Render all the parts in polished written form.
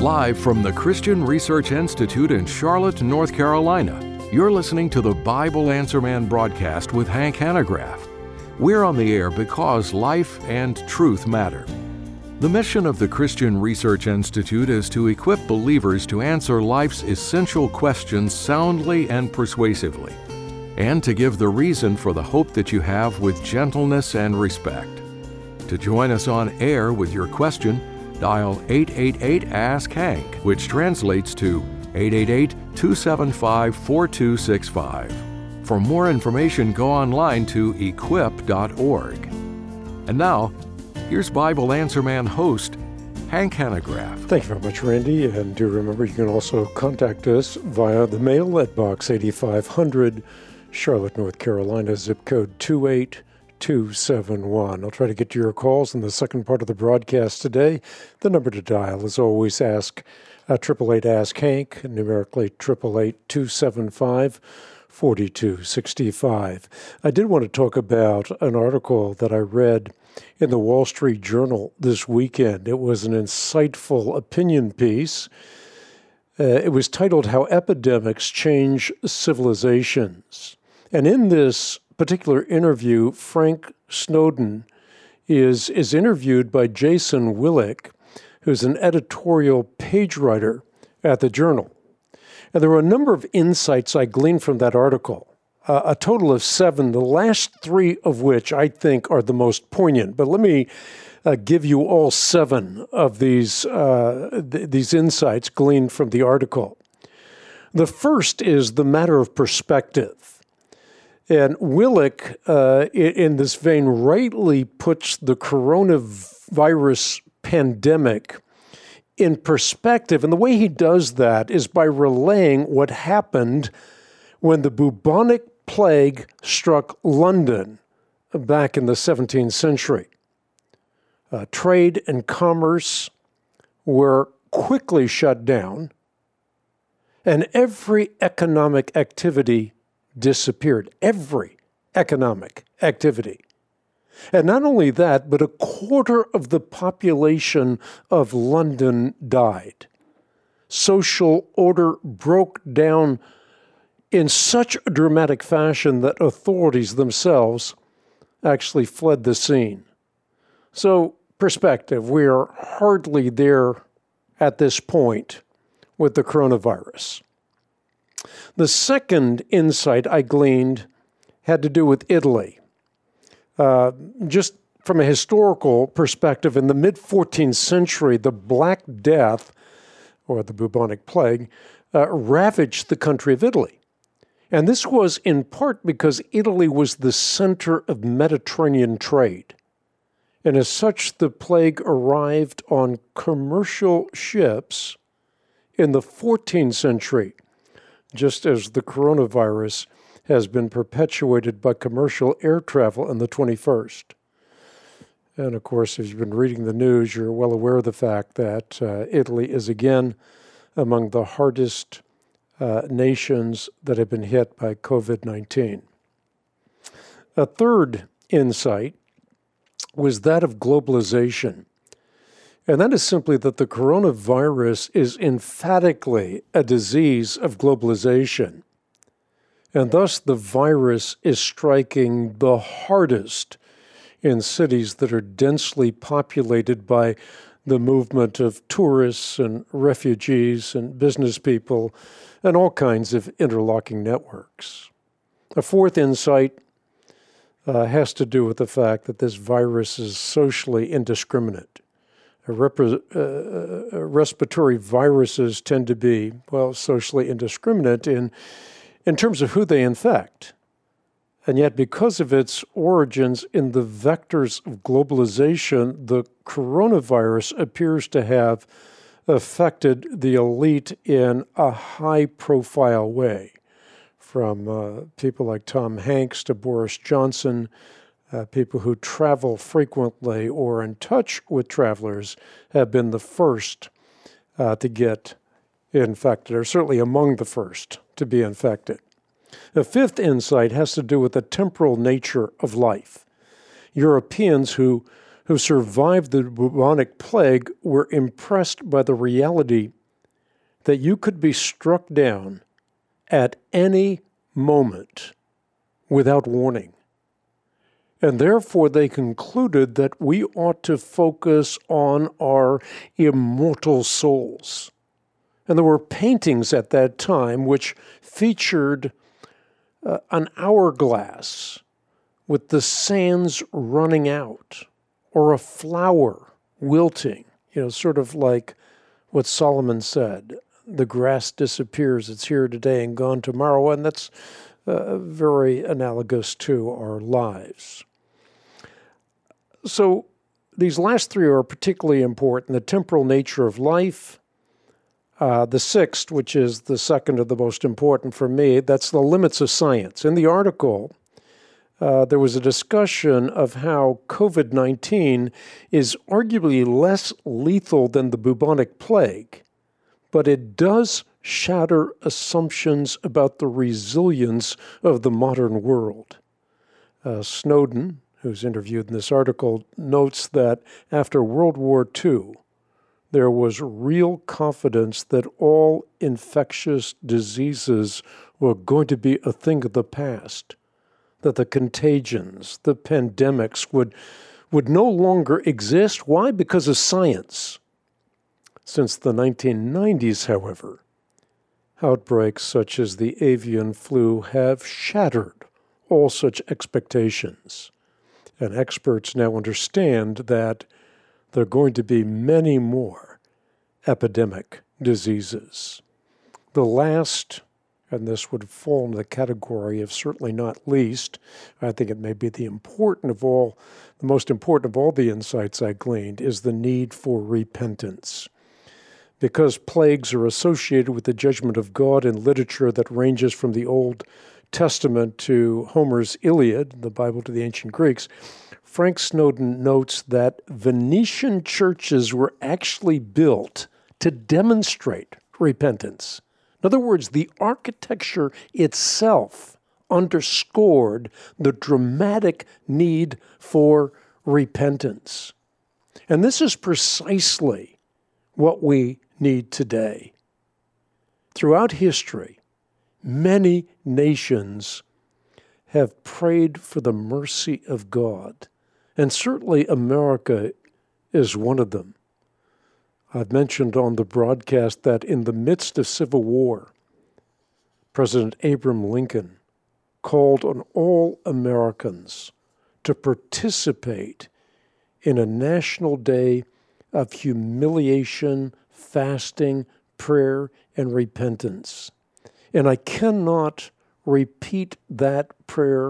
Live from the Christian Research Institute in Charlotte, North Carolina, you're listening to the Bible Answer Man broadcast with Hank Hanegraaff. We're on the air because life and truth matter. The mission of the Christian Research Institute is to equip believers to answer life's essential questions soundly and persuasively, and to give the reason for the hope that you have with gentleness and respect. To join us on air with your question, dial 888-ASK-HANK, which translates to 888-275-4265. For more information, go online to equip.org. And now, here's Bible Answer Man host, Hank Hanegraaff. Thank you very much, Randy. And do remember, you can also contact us via the mail at Box 8500, Charlotte, North Carolina, zip code 28271. I'll try to get to your calls in the second part of the broadcast today. The number to dial is always 888-ASK-HANK, numerically 888-275-4265. I did want to talk about an article that I read in the Wall Street Journal this weekend. It was an insightful opinion piece. It was titled How Epidemics Change Civilizations. And in this particular interview, Frank Snowden is interviewed by Jason Willick, who's an editorial page writer at the Journal. And there were a number of insights I gleaned from that article, a total of 7, the last 3 of which I think are the most poignant. But let me give you all 7 of these insights gleaned from the article. The first is the matter of perspective. And Willick, in this vein, rightly puts the coronavirus pandemic in perspective. And the way he does that is by relaying what happened when the bubonic plague struck London back in the 17th century. Trade and commerce were quickly shut down, and every economic activity disappeared. Every economic activity. And not only that, but a quarter of the population of London died. Social order broke down in such a dramatic fashion that authorities themselves actually fled the scene. So, perspective, we are hardly there at this point with the coronavirus. The second insight I gleaned had to do with Italy. Just from a historical perspective, in the mid-14th century, the Black Death, or the bubonic plague, ravaged the country of Italy. And this was in part because Italy was the center of Mediterranean trade. And as such, the plague arrived on commercial ships in the 14th century, just as the coronavirus has been perpetuated by commercial air travel in the 21st. And of course, if you've been reading the news, you're well aware of the fact that Italy is again among the hardest nations that have been hit by COVID-19. A third insight was that of globalization. And that is simply that the coronavirus is emphatically a disease of globalization. And thus the virus is striking the hardest in cities that are densely populated by the movement of tourists and refugees and business people and all kinds of interlocking networks. A fourth insight has to do with the fact that this virus is socially indiscriminate. Respiratory viruses tend to be, socially indiscriminate in terms of who they infect. And yet, because of its origins in the vectors of globalization, the coronavirus appears to have affected the elite in a high-profile way, from people like Tom Hanks to Boris Johnson. People who travel frequently or in touch with travelers have been the first to get infected, or certainly among the first to be infected. The fifth insight has to do with the temporal nature of life. Europeans who survived the bubonic plague were impressed by the reality that you could be struck down at any moment without warning. And therefore they concluded that we ought to focus on our immortal souls. And there were paintings at that time which featured an hourglass with the sands running out, or a flower wilting, sort of like what Solomon said, the grass disappears, it's here today and gone tomorrow, and that's very analogous to our lives. So these last three are particularly important: the temporal nature of life. The sixth, which is the second of the most important for me, that's the limits of science. In the article, there was a discussion of how COVID-19 is arguably less lethal than the bubonic plague, but it does shatter assumptions about the resilience of the modern world. Snowden, who's interviewed in this article, notes that after World War II, there was real confidence that all infectious diseases were going to be a thing of the past, that the contagions, the pandemics would no longer exist. Why? Because of science. Since the 1990s, however, outbreaks such as the avian flu have shattered all such expectations. And experts now understand that there are going to be many more epidemic diseases. The last, and this would fall into the category of certainly not least, I think it may be the most important of all the insights I gleaned, is the need for repentance. Because plagues are associated with the judgment of God in literature that ranges from the Old Testament to Homer's Iliad, the Bible to the ancient Greeks, Frank Snowden notes that Venetian churches were actually built to demonstrate repentance. In other words, the architecture itself underscored the dramatic need for repentance. And this is precisely what we need today. Throughout history, many nations have prayed for the mercy of God, and certainly America is one of them. I've mentioned on the broadcast that in the midst of civil war, President Abraham Lincoln called on all Americans to participate in a national day of humiliation, fasting, prayer, and repentance. And I cannot repeat that prayer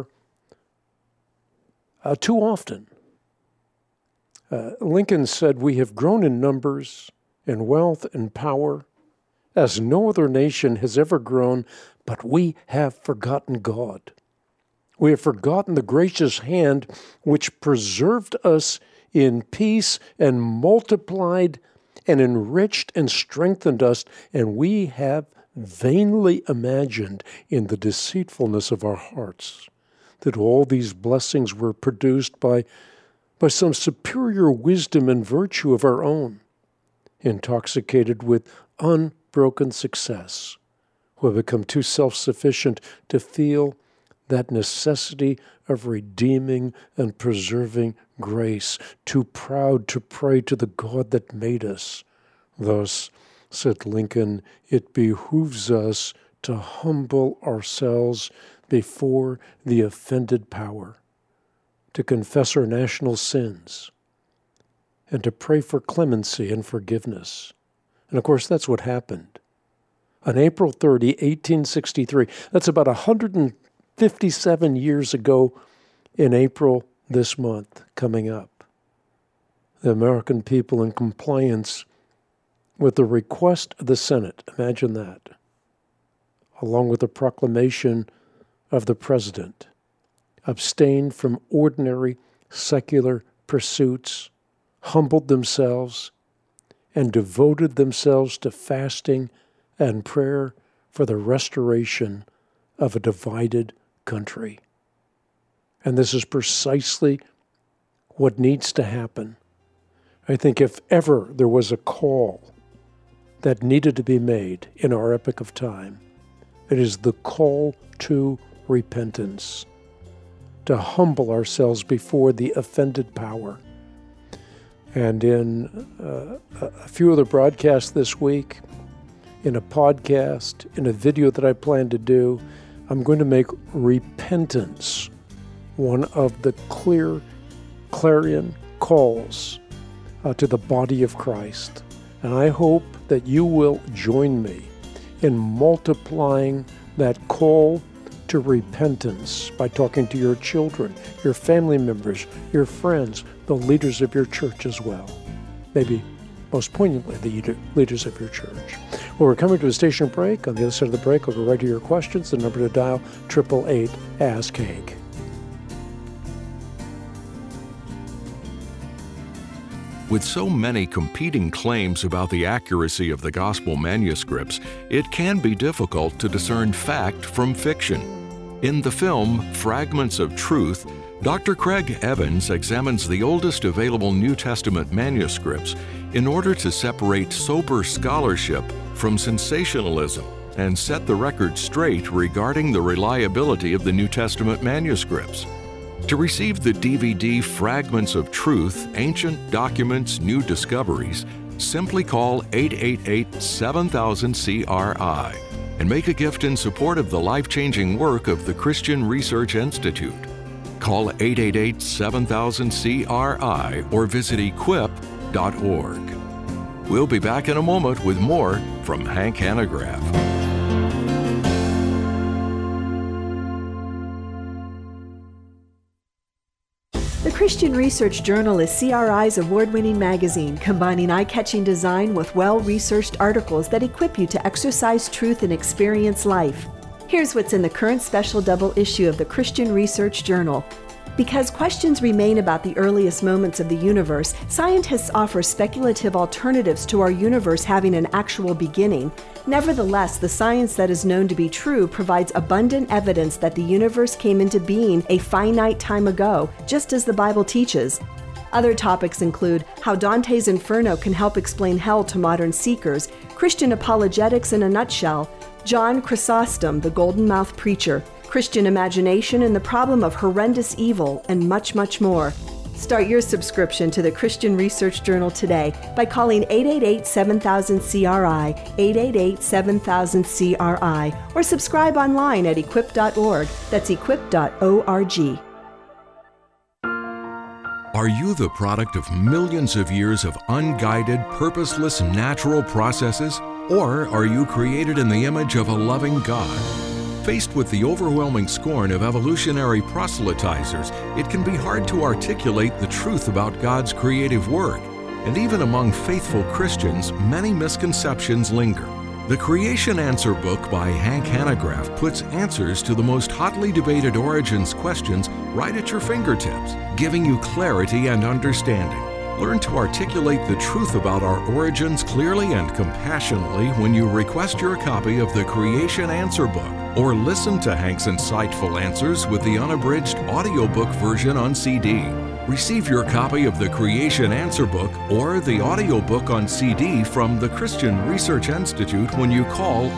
too often. Lincoln said, "We have grown in numbers, in wealth, and power, as no other nation has ever grown, but we have forgotten God. We have forgotten the gracious hand which preserved us in peace and multiplied and enriched and strengthened us, and we have vainly imagined in the deceitfulness of our hearts that all these blessings were produced by some superior wisdom and virtue of our own, intoxicated with unbroken success, who have become too self-sufficient to feel that necessity of redeeming and preserving grace, too proud to pray to the God that made us. Thus, said Lincoln, it behooves us to humble ourselves before the offended power, to confess our national sins, and to pray for clemency and forgiveness. And of course, that's what happened. On April 30, 1863, that's about 157 years ago in April this month coming up, the American people, in compliance with the request of the Senate, imagine that, along with the proclamation of the President, abstained from ordinary secular pursuits, humbled themselves, and devoted themselves to fasting and prayer for the restoration of a divided country. And this is precisely what needs to happen. I think if ever there was a call that needed to be made in our epoch of time. It is the call to repentance, to humble ourselves before the offended power. And in a few of the broadcasts this week, in a podcast, in a video that I plan to do, I'm going to make repentance one of the clarion calls to the body of Christ. And I hope that you will join me in multiplying that call to repentance by talking to your children, your family members, your friends, the leaders of your church as well. Maybe most poignantly, the leaders of your church. Well, we're coming to a station break. On the other side of the break, I'll go right to your questions. The number to dial, 888-ASK-HANK. With so many competing claims about the accuracy of the gospel manuscripts, it can be difficult to discern fact from fiction. In the film Fragments of Truth, Dr. Craig Evans examines the oldest available New Testament manuscripts in order to separate sober scholarship from sensationalism and set the record straight regarding the reliability of the New Testament manuscripts. To receive the DVD Fragments of Truth, Ancient Documents, New Discoveries, simply call 888-7000-CRI and make a gift in support of the life-changing work of the Christian Research Institute. Call 888-7000-CRI or visit equip.org. We'll be back in a moment with more from Hank Hanegraaff. The Christian Research Journal is CRI's award-winning magazine, combining eye-catching design with well-researched articles that equip you to exercise truth and experience life. Here's what's in the current special double issue of the Christian Research Journal. Because questions remain about the earliest moments of the universe, scientists offer speculative alternatives to our universe having an actual beginning. Nevertheless, the science that is known to be true provides abundant evidence that the universe came into being a finite time ago, just as the Bible teaches. Other topics include how Dante's Inferno can help explain hell to modern seekers, Christian apologetics in a nutshell, John Chrysostom, the golden-mouthed preacher, Christian imagination and the problem of horrendous evil, and much, much more. Start your subscription to the Christian Research Journal today by calling 888-7000-CRI, 888-7000-CRI, or subscribe online at equip.org. That's equip.org. Are you the product of millions of years of unguided, purposeless natural processes? Or are you created in the image of a loving God? Faced with the overwhelming scorn of evolutionary proselytizers, it can be hard to articulate the truth about God's creative work. And even among faithful Christians, many misconceptions linger. The Creation Answer book by Hank Hanegraaff puts answers to the most hotly debated origins questions right at your fingertips, giving you clarity and understanding. Learn to articulate the truth about our origins clearly and compassionately when you request your copy of the Creation Answer book, or listen to Hank's insightful answers with the unabridged audiobook version on CD. Receive your copy of the Creation Answer book or the audiobook on CD from the Christian Research Institute when you call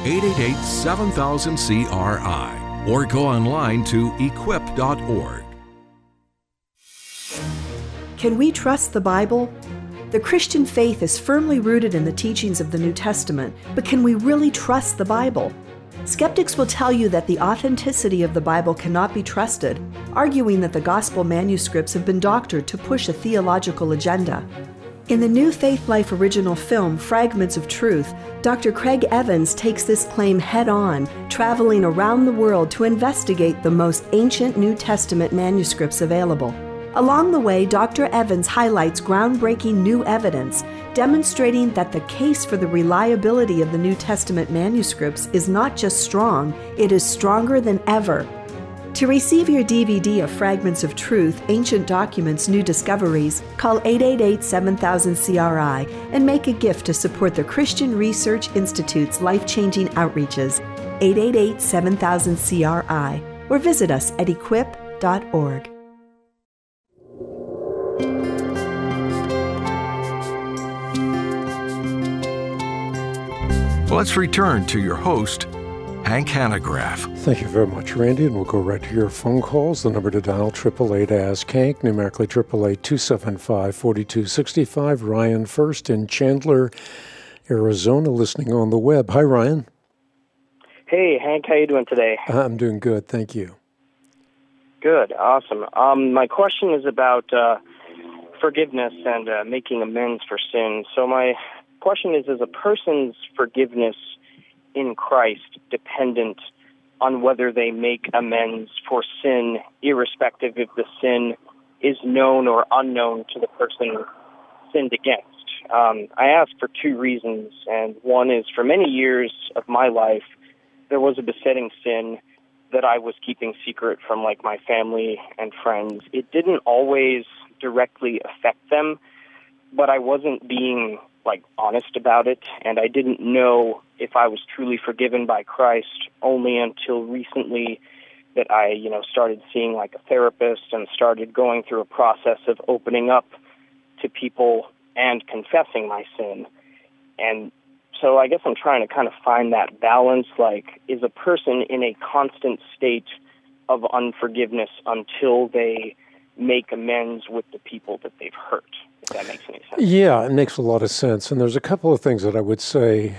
888-7000-CRI or go online to equip.org. Can we trust the Bible? The Christian faith is firmly rooted in the teachings of the New Testament, but can we really trust the Bible? Skeptics will tell you that the authenticity of the Bible cannot be trusted, arguing that the gospel manuscripts have been doctored to push a theological agenda. In the New Faith Life original film, Fragments of Truth, Dr. Craig Evans takes this claim head-on, traveling around the world to investigate the most ancient New Testament manuscripts available. Along the way, Dr. Evans highlights groundbreaking new evidence, demonstrating that the case for the reliability of the New Testament manuscripts is not just strong, it is stronger than ever. To receive your DVD of Fragments of Truth, Ancient Documents, New Discoveries, call 888-7000-CRI and make a gift to support the Christian Research Institute's life-changing outreaches, 888-7000-CRI, or visit us at equip.org. let's return to your host, Hank Hanegraaff. Thank you very much, Randy, and we'll go right to your phone calls. The number to dial, 888-ASK-HANK, numerically 888-275-4265. Ryan first in Chandler, Arizona, listening on the web. Hi, Ryan. Hey, Hank, how you doing today? I'm doing good, thank you. Good, awesome. My question is about forgiveness and making amends for sin. So my question is a person's forgiveness in Christ dependent on whether they make amends for sin, irrespective if the sin is known or unknown to the person sinned against? I ask for two reasons, and one is for many years of my life, there was a besetting sin that I was keeping secret from my family and friends. It didn't always directly affect them, but I wasn't being honest about it, and I didn't know if I was truly forgiven by Christ only until recently that I, started seeing a therapist and started going through a process of opening up to people and confessing my sin. And so I guess I'm trying to kind of find that balance, is a person in a constant state of unforgiveness until they make amends with the people that they've hurt, if that makes any sense? Yeah, it makes a lot of sense. And there's a couple of things that I would say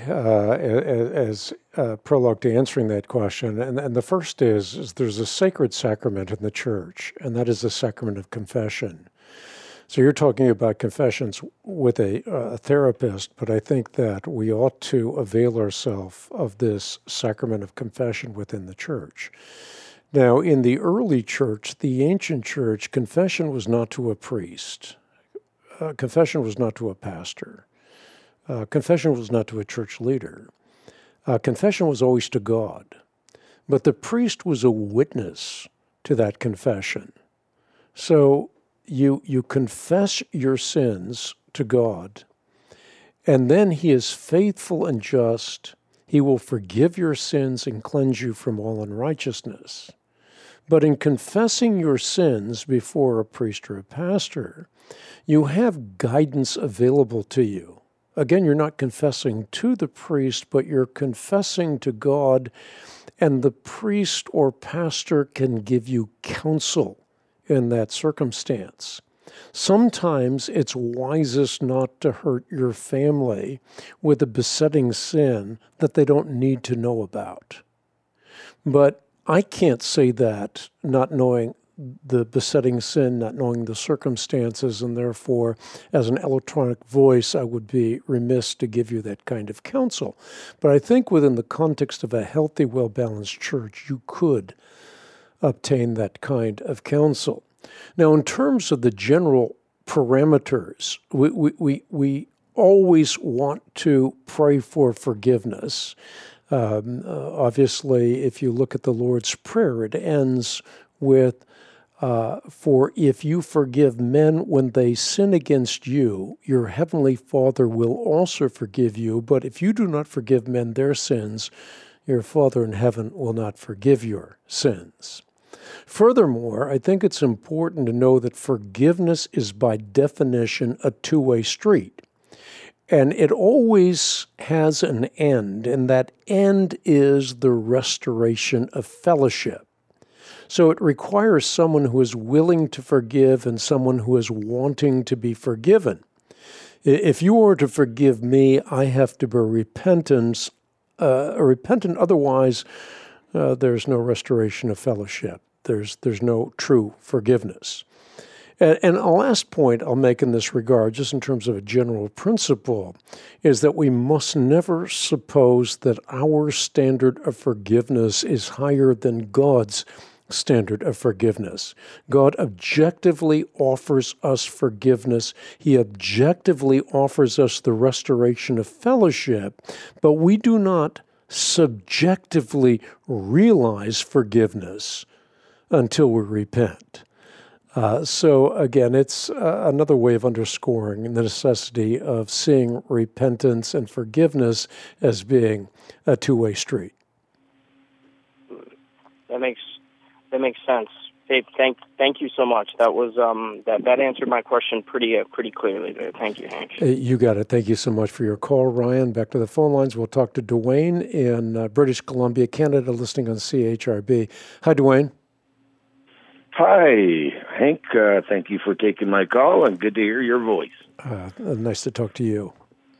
as prologue to answering that question. And the first is there's a sacred sacrament in the church, and that is the sacrament of confession. So you're talking about confessions with a therapist, but I think that we ought to avail ourselves of this sacrament of confession within the church. Now, in the early church, the ancient church, confession was not to a priest. Confession was not to a pastor. Confession was not to a church leader. Confession was always to God. But the priest was a witness to that confession. So you confess your sins to God, and then He is faithful and just. He will forgive your sins and cleanse you from all unrighteousness. But in confessing your sins before a priest or a pastor, you have guidance available to you. Again, you're not confessing to the priest, but you're confessing to God, and the priest or pastor can give you counsel in that circumstance. Sometimes it's wisest not to hurt your family with a besetting sin that they don't need to know about. But I can't say that not knowing the besetting sin, not knowing the circumstances, and therefore, as an electronic voice, I would be remiss to give you that kind of counsel. But I think within the context of a healthy, well-balanced church, you could obtain that kind of counsel. Now, in terms of the general parameters, we always want to pray for forgiveness. Obviously, if you look at the Lord's Prayer, it ends with, for if you forgive men when they sin against you, your heavenly Father will also forgive you. But if you do not forgive men their sins, your Father in heaven will not forgive your sins. Furthermore, I think it's important to know that forgiveness is by definition a two-way street. And it always has an end, and that end is the restoration of fellowship. So it requires someone who is willing to forgive and someone who is wanting to be forgiven. If you are to forgive me, I have to be repentant, otherwise there's no restoration of fellowship. There's no true forgiveness. And a last point I'll make in this regard, just in terms of a general principle, is that we must never suppose that our standard of forgiveness is higher than God's standard of forgiveness. God objectively offers us forgiveness. He objectively offers us the restoration of fellowship, but we do not subjectively realize forgiveness until we repent. So again, it's another way of underscoring the necessity of seeing repentance and forgiveness as being a two-way street. That makes sense. Hey, thank you so much. That was that answered my question pretty clearly there. Thank you, Hank. You got it. Thank you so much for your call, Ryan. Back to the phone lines. We'll talk to Dwayne in British Columbia, Canada, listening on CHRB. Hi, Dwayne. Hi, Hank. Thank you for taking my call, and good to hear your voice. Nice to talk to you.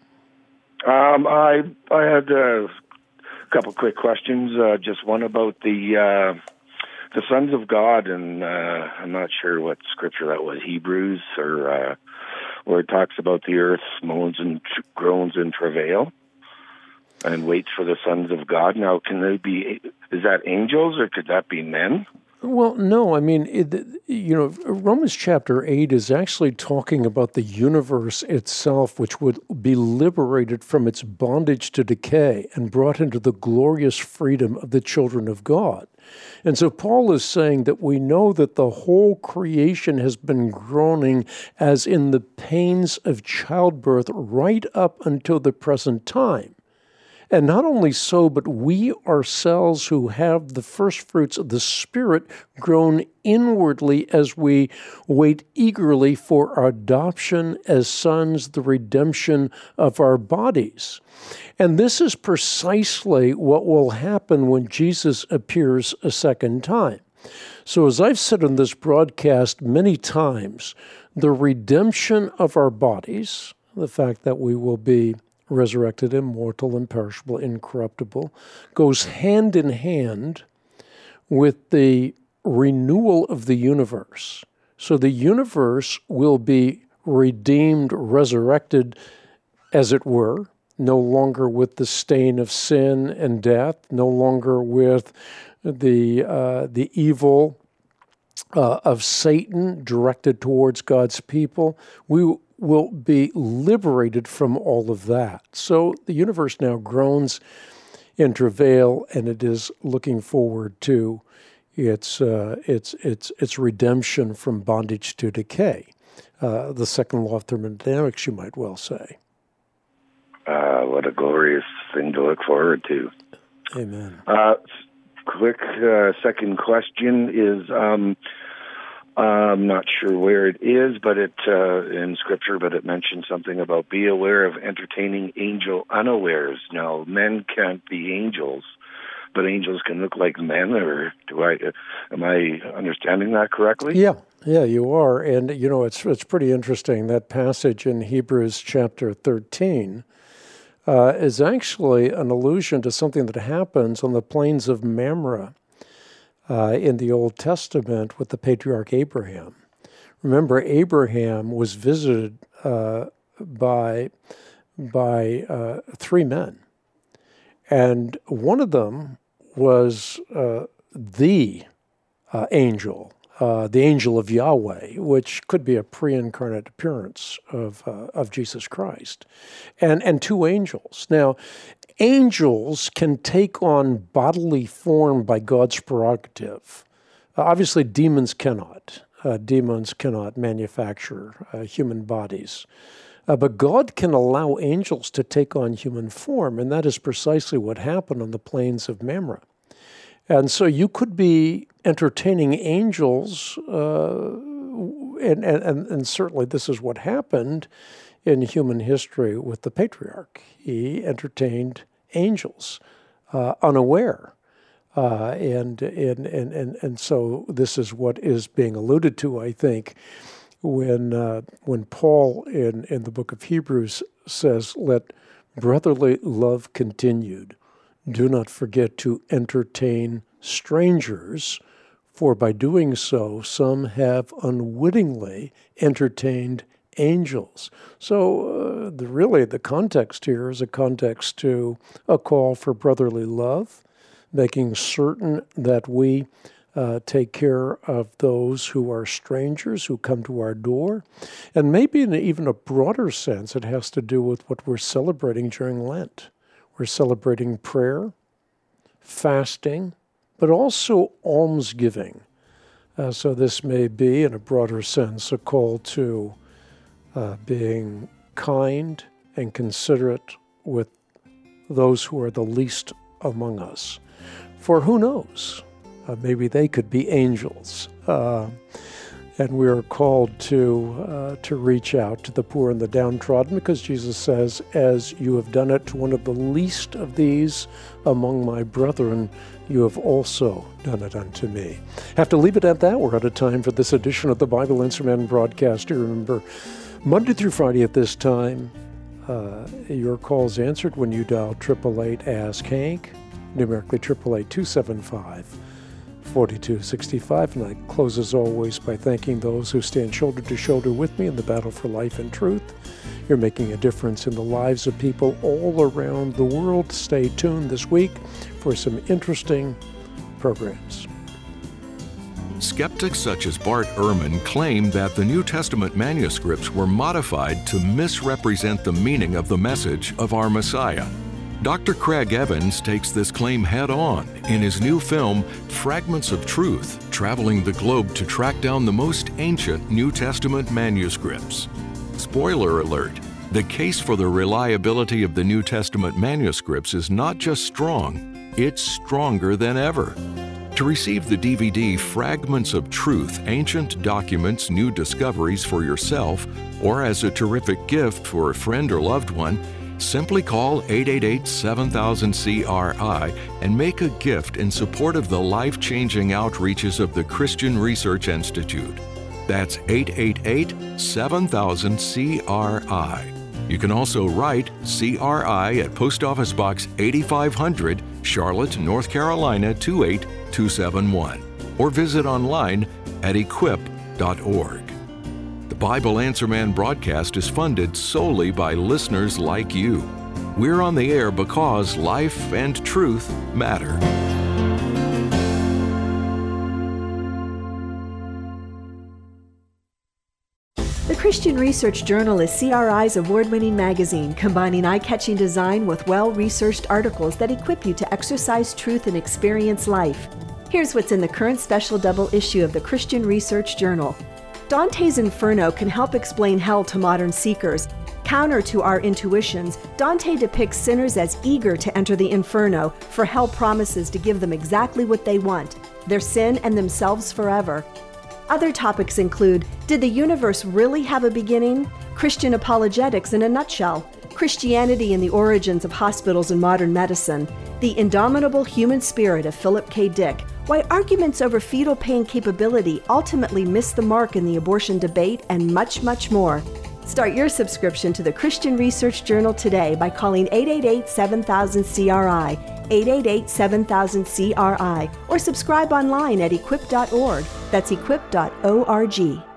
I had a couple quick questions. Just one about the sons of God, and I'm not sure what scripture that was, Hebrews, or where it talks about the earth moans and groans in travail and waits for the sons of God. Now, is that angels or could that be men? Well, no, I mean, Romans chapter 8 is actually talking about the universe itself, which would be liberated from its bondage to decay and brought into the glorious freedom of the children of God. And so Paul is saying that we know that the whole creation has been groaning as in the pains of childbirth right up until the present time. And not only so, but we ourselves who have the first fruits of the Spirit groan inwardly as we wait eagerly for our adoption as sons, the redemption of our bodies. And this is precisely what will happen when Jesus appears a second time. So as I've said in this broadcast many times, the redemption of our bodies, the fact that we will be resurrected, immortal, imperishable, incorruptible, goes hand in hand with the renewal of the universe. So the universe will be redeemed, resurrected, as it were, no longer with the stain of sin and death, no longer with the evil of Satan directed towards God's people. We will be liberated from all of that. So the universe now groans in travail, and it is looking forward to its redemption from bondage to decay. The second law of thermodynamics, you might well say. What a glorious thing to look forward to. Amen. Quick second question is, I'm not sure where it is, but it in Scripture, but it mentions something about be aware of entertaining angel unawares. Now, men can't be angels, but angels can look like men, or am I understanding that correctly? Yeah, you are. And, it's pretty interesting. That passage in Hebrews chapter 13 is actually an allusion to something that happens on the plains of Mamre in the Old Testament with the patriarch Abraham. Remember, Abraham was visited by three men, and one of them was the angel, the angel of Yahweh, which could be a pre-incarnate appearance of Jesus Christ, and two angels. Now, angels can take on bodily form by God's prerogative. Obviously, demons cannot. Demons cannot manufacture human bodies. But God can allow angels to take on human form, and that is precisely what happened on the plains of Mamre. And so you could be entertaining angels, and certainly this is what happened in human history with the patriarch. He entertained angels unaware. And so this is what is being alluded to, I think, when Paul in the book of Hebrews says, "Let brotherly love continued. Do not forget to entertain strangers, for by doing so, some have unwittingly entertained angels." So really the context here is a context to a call for brotherly love, making certain that we take care of those who are strangers, who come to our door. And maybe in even a broader sense, it has to do with what we're celebrating during Lent. We're celebrating prayer, fasting, but also almsgiving. So this may be, in a broader sense, a call to being kind and considerate with those who are the least among us. For who knows? Maybe they could be angels. And we are called to reach out to the poor and the downtrodden, because Jesus says, as you have done it to one of the least of these among my brethren, you have also done it unto me. Have to leave it at that. We're out of time for this edition of the Bible Answer Man broadcast. You remember, Monday through Friday at this time, your call's answered when you dial 888-ASK-HANK, numerically 888-275-4265. And I close as always by thanking those who stand shoulder to shoulder with me in the battle for life and truth. You're making a difference in the lives of people all around the world. Stay tuned this week for some interesting programs. Skeptics such as Bart Ehrman claim that the New Testament manuscripts were modified to misrepresent the meaning of the message of our Messiah. Dr. Craig Evans takes this claim head-on in his new film, Fragments of Truth, traveling the globe to track down the most ancient New Testament manuscripts. Spoiler alert, the case for the reliability of the New Testament manuscripts is not just strong, it's stronger than ever. To receive the DVD Fragments of Truth, Ancient Documents, New Discoveries for yourself, or as a terrific gift for a friend or loved one, simply call 888-7000-CRI and make a gift in support of the life-changing outreaches of the Christian Research Institute. That's 888-7000-CRI. You can also write CRI at Post Office Box 8500, Charlotte, North Carolina 28271, or visit online at equip.org. The Bible Answer Man broadcast is funded solely by listeners like you. We're on the air because life and truth matter. The Christian Research Journal is CRI's award-winning magazine, combining eye-catching design with well-researched articles that equip you to exercise truth and experience life. Here's what's in the current special double issue of the Christian Research Journal. Dante's Inferno can help explain hell to modern seekers. Counter to our intuitions, Dante depicts sinners as eager to enter the Inferno, for hell promises to give them exactly what they want, their sin and themselves forever. Other topics include, did the universe really have a beginning? Christian apologetics in a nutshell. Christianity and the origins of hospitals and modern medicine. The indomitable human spirit of Philip K. Dick. Why arguments over fetal pain capability ultimately miss the mark in the abortion debate, and much, much more. Start your subscription to the Christian Research Journal today by calling 888-7000-CRI, 888-7000-CRI, or subscribe online at equip.org. That's equip.org.